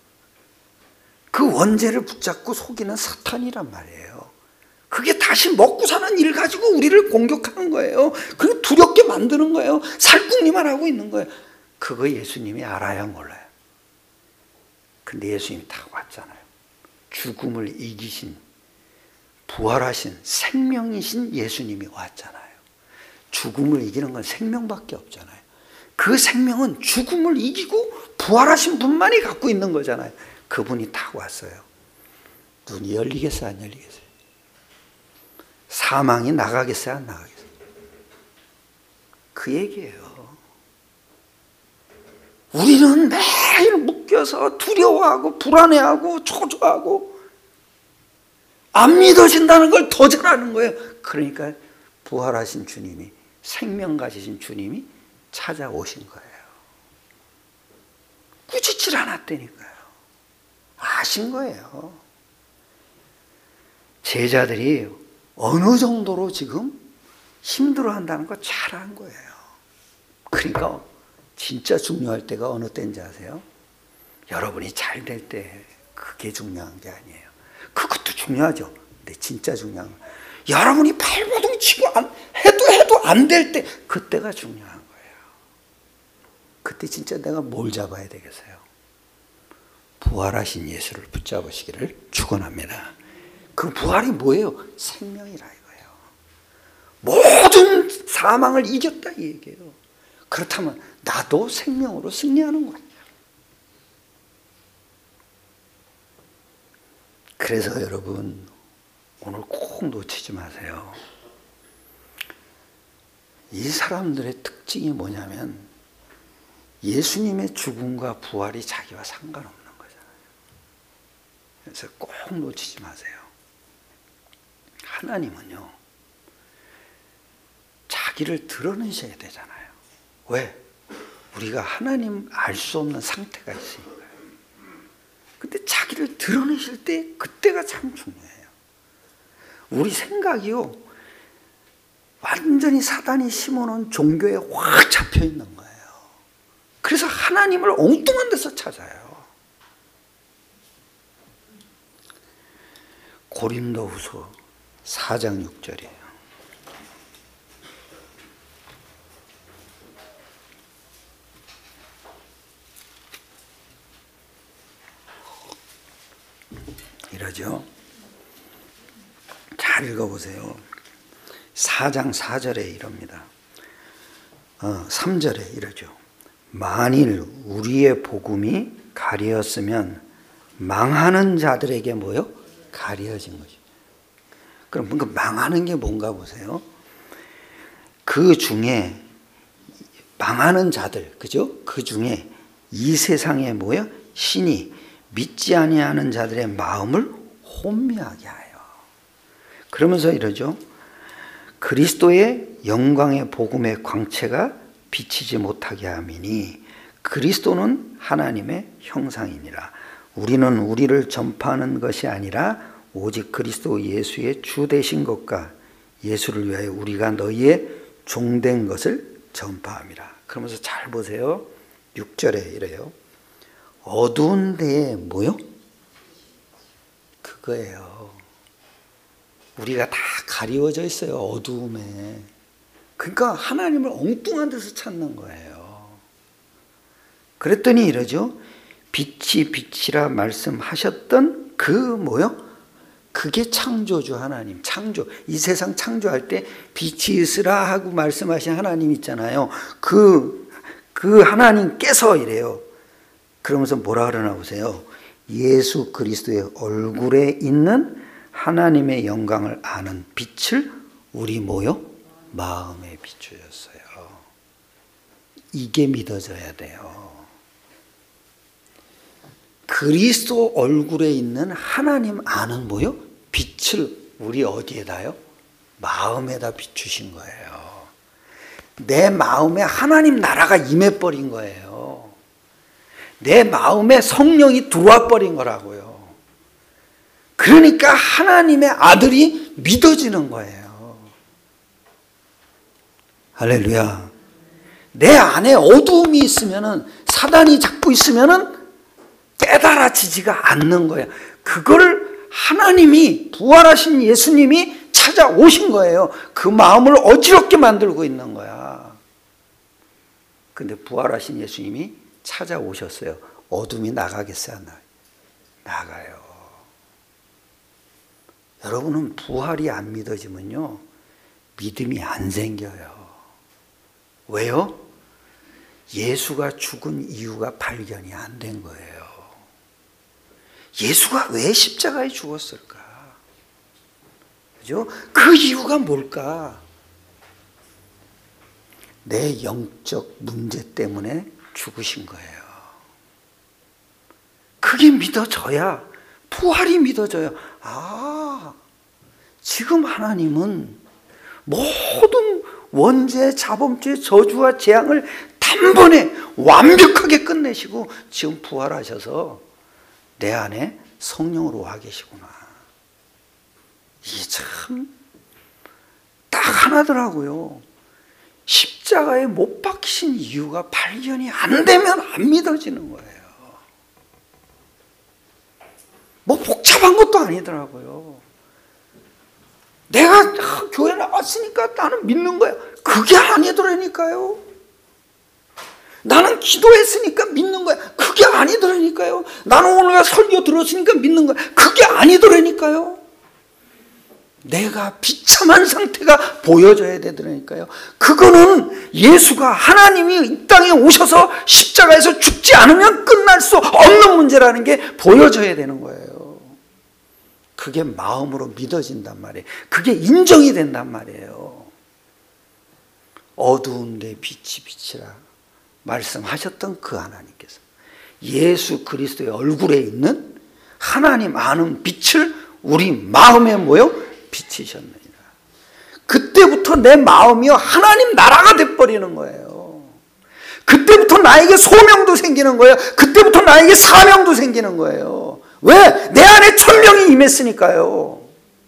[SPEAKER 1] 그 원죄를 붙잡고 속이는 사탄이란 말이에요. 그게 다시 먹고 사는 일 가지고 우리를 공격하는 거예요. 그리고 두렵게 만드는 거예요. 살궁리만 하고 있는 거예요. 그거 예수님이 알아야 몰라요. 근데 예수님이 다 왔잖아요. 죽음을 이기신, 부활하신 생명이신 예수님이 왔잖아요. 죽음을 이기는 건 생명밖에 없잖아요. 그 생명은 죽음을 이기고 부활하신 분만이 갖고 있는 거잖아요. 그분이 다 왔어요. 눈이 열리겠어요, 안 열리겠어요? 사망이 나가겠어요, 안 나가겠어요? 그 얘기예요. 우리는 매일 묶여서 두려워하고 불안해하고 초조하고 안 믿어진다는 걸 더 잘하는 거예요. 그러니까 부활하신 주님이, 생명 가지신 주님이 찾아오신 거예요. 꾸짖질 않았다니까요. 아신 거예요. 제자들이 어느 정도로 지금 힘들어한다는 거 잘 안 거예요. 그러니까 진짜 중요할 때가 어느 때인지 아세요? 여러분이 잘 될 때. 그게 중요한 게 아니에요. 그것도 중요하죠. 근데 진짜 중요한 건 여러분이 발버둥 치고 해도 안 될 때, 그때가 중요한 거예요. 그때 진짜 내가 뭘 잡아야 되겠어요? 부활하신 예수를 붙잡으시기를 축원합니다. 그 부활이 뭐예요? 생명이라 이거예요. 모든 사망을 이겼다 이 얘기예요. 그렇다면 나도 생명으로 승리하는 거예요. 그래서 여러분, 오늘 꼭 놓치지 마세요. 이 사람들의 특징이 뭐냐면 예수님의 죽음과 부활이 자기와 상관없는 거잖아요. 그래서 꼭 놓치지 마세요. 하나님은요, 자기를 드러내셔야 되잖아요. 왜? 우리가 하나님 알 수 없는 상태가 있으니까요. 근데 자기를 드러내실 때 그때가 참 중요해요. 우리 생각이요, 완전히 사단이 심어놓은 종교에 확 잡혀 있는 거예요. 그래서 하나님을 엉뚱한 데서 찾아요. 고린도후서 4장 6절이에요. 이러죠. 잘 읽어보세요. 4장 4절에 이럽니다. 3절에 이러죠. 만일 우리의 복음이 가려졌으면 망하는 자들에게 뭐요? 가려진 것이죠. 그럼 그 망하는 게 뭔가 보세요. 그 중에 망하는 자들, 그죠? 그 중에 이 세상에 뭐요? 신이 믿지 아니하는 자들의 마음을 혼미하게 하여. 그러면서 이러죠. 그리스도의 영광의 복음의 광채가 비치지 못하게 함이니 그리스도는 하나님의 형상이니라. 우리는 우리를 전파하는 것이 아니라 오직 그리스도 예수의 주 되신 것과 예수를 위하여 우리가 너희의 종된 것을 전파함이라. 그러면서 잘 보세요. 6절에 이래요. 어두운 데에 뭐요? 그거예요. 우리가 다 가리워져 있어요. 어두움에. 그러니까 하나님을 엉뚱한 데서 찾는 거예요. 그랬더니 이러죠. 빛이 빛이라 말씀하셨던 그 뭐요? 그게 창조주 하나님. 창조. 이 세상 창조할 때 빛이 있으라 하고 말씀하신 하나님 있잖아요. 그 하나님께서 이래요. 그러면서 뭐라 그러나 보세요. 예수 그리스도의 얼굴에 있는 하나님의 영광을 아는 빛을 우리 뭐요? 마음에 비추셨어요. 이게 믿어져야 돼요. 그리스도 얼굴에 있는 하나님 아는 뭐요? 빛을 우리 어디에다요? 마음에다 비추신 거예요. 내 마음에 하나님 나라가 임해버린 거예요. 내 마음에 성령이 들어와 버린 거라고요. 그러니까 하나님의 아들이 믿어지는 거예요. 할렐루야. 내 안에 어두움이 있으면은, 사단이 자꾸 있으면은 깨달아지지가 않는 거예요. 그걸 하나님이, 부활하신 예수님이 찾아오신 거예요. 그 마음을 어지럽게 만들고 있는 거야. 근데 부활하신 예수님이 찾아오셨어요. 어둠이 나가겠어요? 안 나가요. 여러분은 부활이 안 믿어지면요, 믿음이 안 생겨요. 왜요? 예수가 죽은 이유가 발견이 안 된 거예요. 예수가 왜 십자가에 죽었을까? 그죠? 그 이유가 뭘까? 내 영적 문제 때문에 죽으신 거예요. 그게 믿어져야, 부활이 믿어져야, 아, 지금 하나님은 모든 원죄, 자범죄, 저주와 재앙을 단번에 완벽하게 끝내시고 지금 부활하셔서 내 안에 성령으로 와 계시구나. 이게 참 딱 하나더라고요. 십자가에 못 박히신 이유가 발견이 안 되면 안 믿어지는 거예요. 뭐 복잡한 것도 아니더라고요. 내가 교회 나왔으니까 나는 믿는 거야. 그게 아니더라니까요. 나는 기도했으니까 믿는 거야. 그게 아니더라니까요. 나는 오늘 설교 들었으니까 믿는 거야. 그게 아니더라니까요. 내가 비참한 상태가 보여져야 되더라니까요. 그거는 예수가, 하나님이 이 땅에 오셔서 십자가에서 죽지 않으면 끝날 수 없는 문제라는 게 보여져야 되는 거예요. 그게 마음으로 믿어진단 말이에요. 그게 인정이 된단 말이에요. 어두운데 빛이 비치라 말씀하셨던 그 하나님께서 예수 그리스도의 얼굴에 있는 하나님 아는 빛을 우리 마음에 모여 비치셨느니라. 그때부터 내 마음이요 하나님 나라가 돼버리는 거예요. 그때부터 나에게 소명도 생기는 거예요. 그때부터 나에게 사명도 생기는 거예요. 왜? 내 안에 천명이 임했으니까요.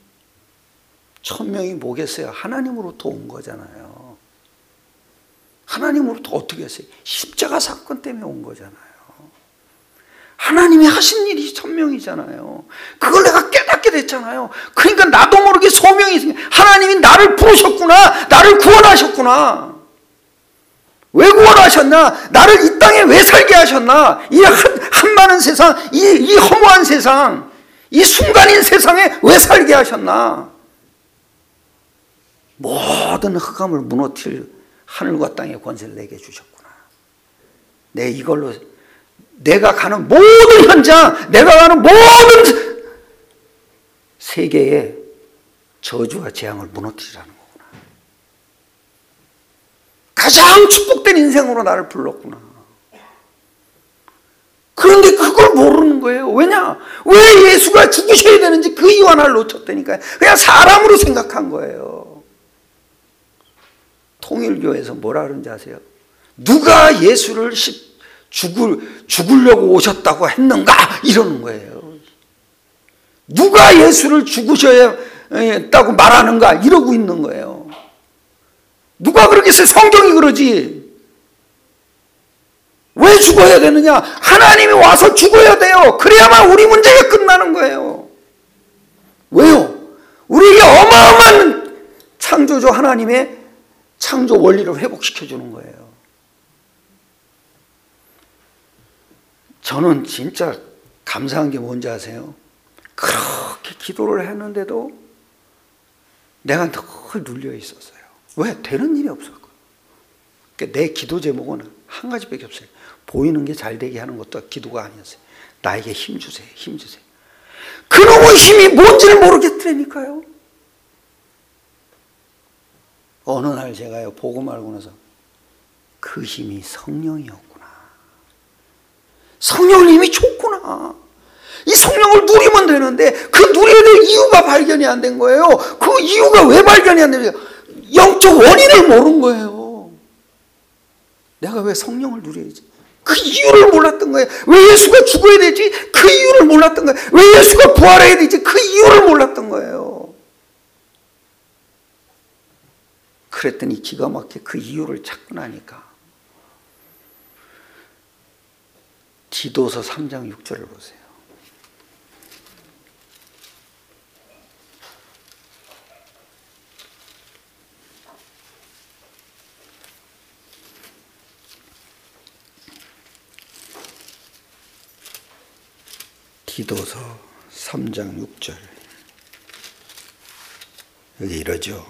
[SPEAKER 1] 천명이 뭐겠어요? 하나님으로부터 온 거잖아요. 하나님으로부터 어떻게 했어요? 십자가 사건 때문에 온 거잖아요. 하나님이 하신 일이 천명이잖아요. 그걸 내가 깨닫게 됐잖아요. 그러니까 나도 모르게 소명이 생겨. 하나님이 나를 부르셨구나. 나를 구원하셨구나. 왜 구원하셨나? 나를 이 땅에 왜 살게 하셨나? 이 한많은 세상, 이 허무한 세상, 이 순간인 세상에 왜 살게 하셨나? 모든 흑암을 무너뜨릴 하늘과 땅의 권세를 내게 주셨구나. 내 이걸로 내가 가는 모든 현장, 내가 가는 모든 세계의 저주와 재앙을 무너뜨리라는 거구나. 가장 축복된 인생으로 나를 불렀구나. 그런데 그걸 모르는 거예요. 왜냐? 왜 예수가 죽으셔야 되는지 그 이유 하나를 놓쳤다니까요. 그냥 사람으로 생각한 거예요. 통일교에서 뭐라 그러는지 아세요? 누가 예수를 죽으려고 오셨다고 했는가? 이러는 거예요. 누가 예수를 죽으셔야 했다고 말하는가? 이러고 있는 거예요. 누가 그러겠어요? 성경이 그러지. 왜 죽어야 되느냐? 하나님이 와서 죽어야 돼요. 그래야만 우리 문제가 끝나는 거예요. 왜요? 우리에게 어마어마한 창조주 하나님의 창조 원리를 회복시켜주는 거예요. 저는 진짜 감사한 게 뭔지 아세요? 그렇게 기도를 했는데도 내가 늘 눌려 있었어요. 왜? 되는 일이 없었거든요. 그러니까 내 기도 제목은 한 가지밖에 없어요. 보이는 게 잘 되게 하는 것도 기도가 아니었어요. 나에게 힘 주세요. 힘 주세요. 그놈의 힘이 뭔지를 모르겠더라니까요. 어느 날 제가요 복음 알고 나서 그 힘이 성령이었구나. 성령의 힘이 좋구나. 이 성령을 누리면 되는데 그 누려야 될 이유가 발견이 안 된 거예요. 그 이유가 왜 발견이 안 되냐? 영적 원인을 모르는 거예요. 내가 왜 성령을 누려야지? 그 이유를 몰랐던 거예요. 왜 예수가 죽어야 되지? 그 이유를 몰랐던 거예요. 왜 예수가 부활해야 되지? 그 이유를 몰랐던 거예요. 그랬더니 기가 막히게 그 이유를 찾고 나니까 디도서 3장 6절을 보세요. 디도서 3장 6절 여기 이러죠.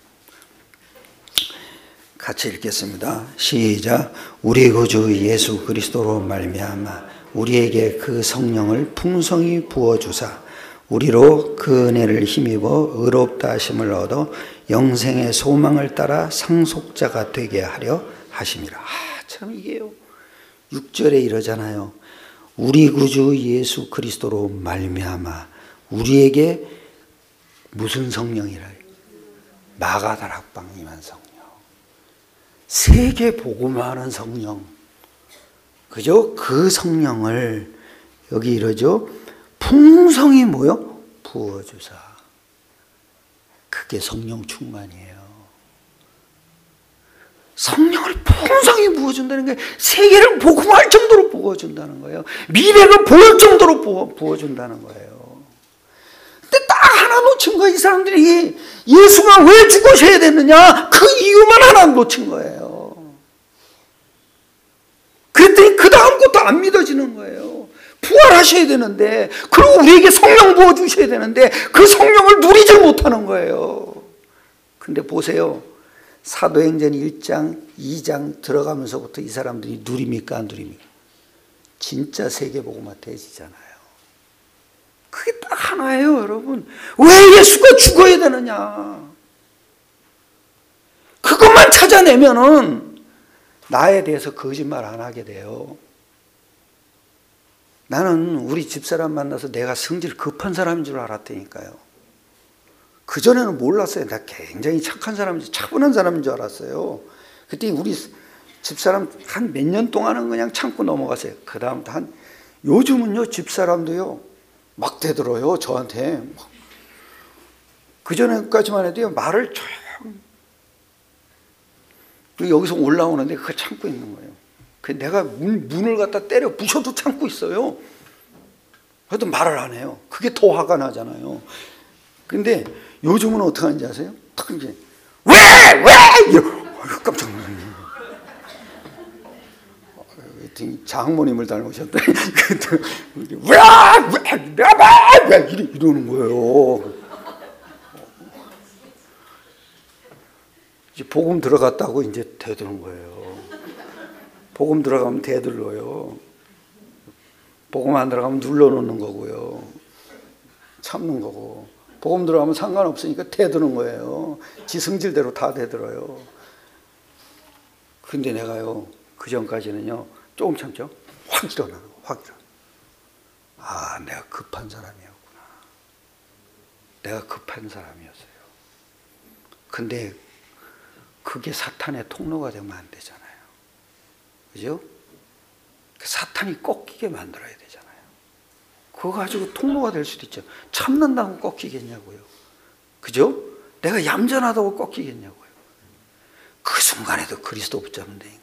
[SPEAKER 1] 같이 읽겠습니다. 시작. 우리 구주 예수 그리스도로 말미암아 우리에게 그 성령을 풍성히 부어주사 우리로 그 은혜를 힘입어 의롭다 하심을 얻어 영생의 소망을 따라 상속자가 되게 하려 하심이라. 참 이게요. 6절에 이러잖아요. 우리 구주 예수 그리스도로 말미암아 우리에게 무슨 성령이라? 마가다락방 임한 성령. 세계 복음하는 성령. 그죠? 그 성령을 여기 이러죠. 풍성히 뭐요? 부어주사. 그게 성령 충만이에요. 성령을 풍성히 부어준다는 게 세계를 복음할 정도로 부어준다는 거예요. 미래를 볼 정도로 부어준다는 거예요. 근데 딱 하나 놓친 거예요. 이 사람들이 예수가 왜 죽으셔야 됐느냐? 그 이유만 하나 놓친 거예요. 그랬더니 그 다음 것도 안 믿어지는 거예요. 부활하셔야 되는데, 그리고 우리에게 성령 부어주셔야 되는데 그 성령을 누리지 못하는 거예요. 근데 보세요. 사도행전 1장, 2장 들어가면서부터 이 사람들이 누립니까? 안 누립니까? 진짜 세계복음화 되지잖아요. 그게 딱 하나예요, 여러분. 왜 예수가 죽어야 되느냐? 그것만 찾아내면은 나에 대해서 거짓말 안 하게 돼요. 나는 우리 집사람 만나서 내가 성질 급한 사람인 줄 알았다니까요. 그전에는 몰랐어요. 나 굉장히 착한 사람인지 차분한 사람인 줄 알았어요. 그때 우리 집사람 한 몇 년 동안은 그냥 참고 넘어갔어요. 그 다음부터 요즘은요, 집사람도요, 막 대들어요, 저한테. 그전에까지만 해도요, 말을 조용. 여기서 올라오는데 그걸 참고 있는 거예요. 내가 문을 갖다 때려 부셔도 참고 있어요. 그래도 말을 안 해요. 그게 더 화가 나잖아요. 근데 요즘은 어떻게 하는지 아세요? 탁 이제 왜? 깜짝 놀랐네. 장모님을 닮으셨다. 왜 이러는 거예요. 이제 복음 들어갔다고 이제 대드는 거예요. 복음 들어가면 대들러요. 복음 안 들어가면 눌러놓는 거고요. 참는 거고. 복음 들어가면 상관없으니까 대드는 거예요. 지 성질대로 다 대들어요. 근데 내가요, 그 전까지는요, 조금 참죠. 확 일어나는 거, 확 일어나. 아, 내가 급한 사람이었구나. 내가 급한 사람이었어요. 근데 그게 사탄의 통로가 되면 안 되잖아요. 그죠? 사탄이 꺾이게 만들어야 되잖아요. 그거 가지고 통로가 될 수도 있죠. 참는다고 꺾이겠냐고요. 그죠? 내가 얌전하다고 꺾이겠냐고요. 그 순간에도 그리스도 붙잡는다니까요.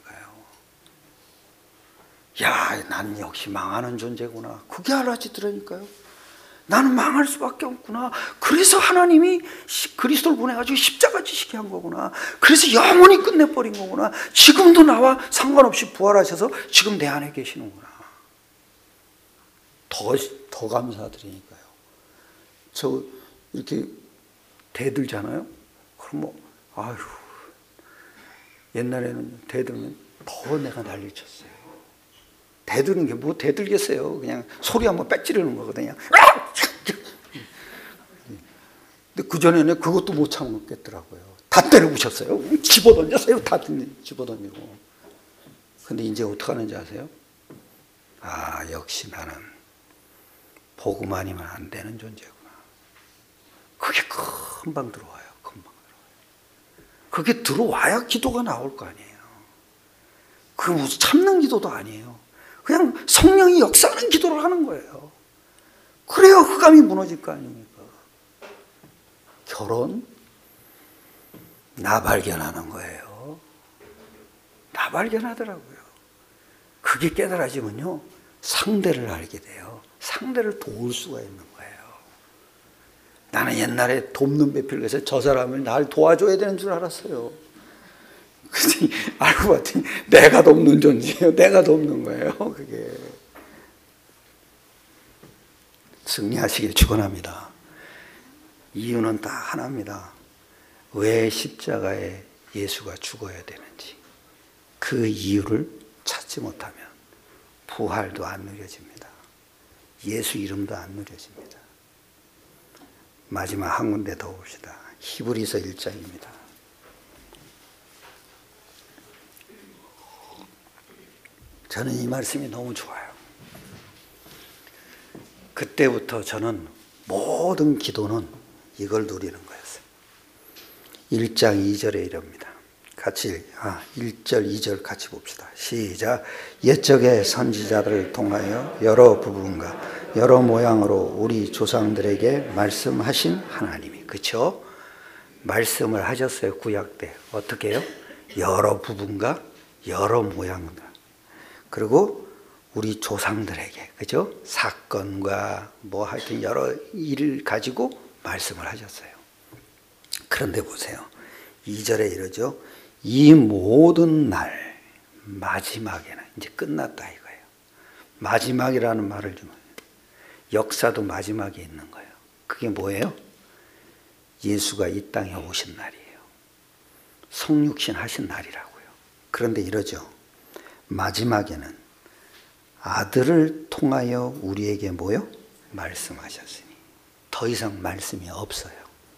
[SPEAKER 1] 야, 난 역시 망하는 존재구나. 그게 알아지더라니까요. 나는 망할 수밖에 없구나. 그래서 하나님이 그리스도를 보내가지고 십자가 지시게 한 거구나. 그래서 영원히 끝내버린 거구나. 지금도 나와 상관없이 부활하셔서 지금 내 안에 계시는구나. 더 감사드리니까요. 저 이렇게 대들잖아요. 그럼 뭐, 아유, 옛날에는 대들면 더 내가 난리 쳤어요. 대드는 게 뭐 대들겠어요. 그냥 소리 한번 빽지르는 거거든요. 근데 그전에는 그것도 못 참겠더라고요. 다 때려부셨어요. 집어던졌어요. 다 집어던지고. 근데 이제 어떻게 하는지 아세요? 아, 역시 나는 복음 아니면 안 되는 존재구나. 그게 금방 들어와요. 금방 들어와요. 그게 들어와야 기도가 나올 거 아니에요. 그게 무슨 참는 기도도 아니에요. 그냥 성령이 역사하는 기도를 하는 거예요. 그래야 흑암이 무너질 거 아닙니까? 결혼? 나 발견하는 거예요. 나 발견하더라고요. 그게 깨달아지면요, 상대를 알게 돼요. 상대를 도울 수가 있는 거예요. 나는 옛날에 돕는 배필에서 저 사람을 날 도와줘야 되는 줄 알았어요. 그랬더니 알고 봤더니 내가 돕는 존재예요. 내가 돕는 거예요. 그게. 승리하시길 축원합니다. 이유는 다 하나입니다. 왜 십자가에 예수가 죽어야 되는지. 그 이유를 찾지 못하면 부활도 안 누려집니다. 예수 이름도 안 누려집니다. 마지막 한 군데 더 봅시다. 히브리서 1장입니다. 저는 이 말씀이 너무 좋아요. 그때부터 저는 모든 기도는 이걸 누리는 거였어요. 1장 2절에 이럽니다. 같이 1절 2절 같이 봅시다. 시작. 옛적의 선지자들을 통하여 여러 부분과 여러 모양으로 우리 조상들에게 말씀하신 하나님이, 그렇죠? 말씀을 하셨어요. 구약 때 어떻게 해요? 여러 부분과 여러 모양으로. 그리고 우리 조상들에게, 그죠? 사건과 뭐 하여튼 여러 일을 가지고 말씀을 하셨어요. 그런데 보세요. 2절에 이러죠. 이 모든 날 마지막에는 이제 끝났다 이거예요. 마지막이라는 말을 좀, 역사도 마지막에 있는 거예요. 그게 뭐예요? 예수가 이 땅에 오신 날이에요. 성육신 하신 날이라고요. 그런데 이러죠. 마지막에는 아들을 통하여 우리에게 뭐요? 말씀하셨으니. 더 이상 말씀이 없어요.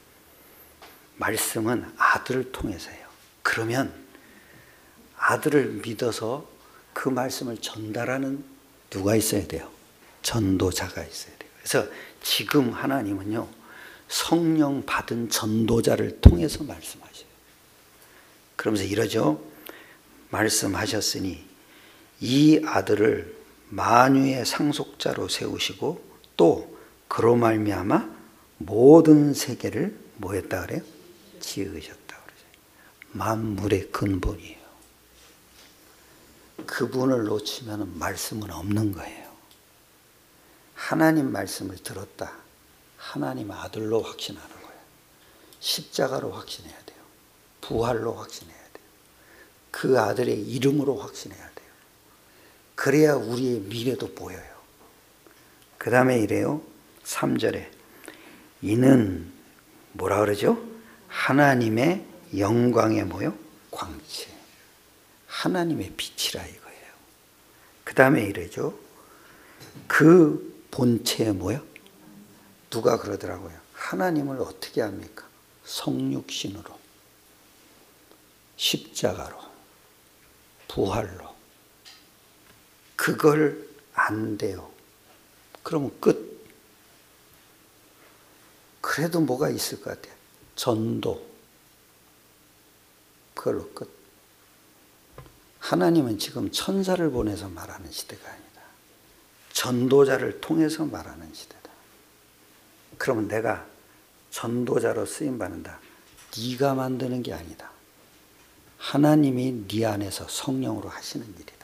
[SPEAKER 1] 말씀은 아들을 통해서예요. 그러면 아들을 믿어서 그 말씀을 전달하는 누가 있어야 돼요? 전도자가 있어야 돼요. 그래서 지금 하나님은요, 성령 받은 전도자를 통해서 말씀하셔요. 그러면서 이러죠. 말씀하셨으니 이 아들을 만유의 상속자로 세우시고 또 그로 말미암아 모든 세계를 뭐 했다 그래요? 지으셨다 그러죠. 만물의 근본이에요. 그분을 놓치면 말씀은 없는 거예요. 하나님 말씀을 들었다. 하나님 아들로 확신하는 거예요. 십자가로 확신해야 돼요. 부활로 확신해야 돼요. 그 아들의 이름으로 확신해야 돼요. 그래야 우리의 미래도 보여요. 그 다음에 이래요. 3절에 이는 뭐라 그러죠? 하나님의 영광의 뭐요? 광채. 하나님의 빛이라 이거예요. 그 다음에 이래죠. 그 본체에 뭐요? 누가 그러더라고요. 하나님을 어떻게 합니까? 성육신으로, 십자가로, 부활로. 그걸 안 돼요. 그러면 끝. 그래도 뭐가 있을 것 같아요. 전도. 그걸로 끝. 하나님은 지금 천사를 보내서 말하는 시대가 아니다. 전도자를 통해서 말하는 시대다. 그러면 내가 전도자로 쓰임받는다. 네가 만드는 게 아니다. 하나님이 네 안에서 성령으로 하시는 일이다.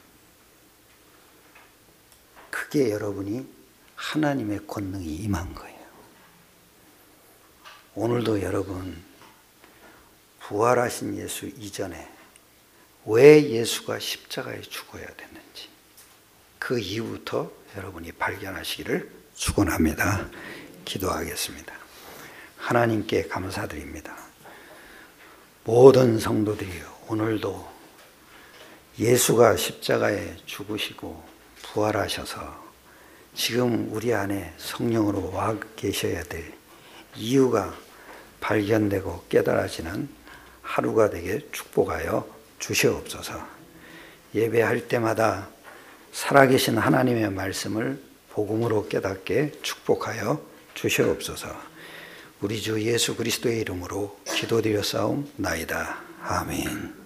[SPEAKER 1] 그게 여러분이 하나님의 권능이 임한 거예요. 오늘도 여러분 부활하신 예수 이전에 왜 예수가 십자가에 죽어야 됐는지 그 이후부터 여러분이 발견하시기를 축원합니다. 기도하겠습니다. 하나님께 감사드립니다. 모든 성도들이 오늘도 예수가 십자가에 죽으시고 부활하셔서 지금 우리 안에 성령으로 와 계셔야 될 이유가 발견되고 깨달아지는 하루가 되게 축복하여 주시옵소서. 예배할 때마다 살아계신 하나님의 말씀을 복음으로 깨닫게 축복하여 주시옵소서. 우리 주 예수 그리스도의 이름으로 기도드려 싸움나이다. 아멘.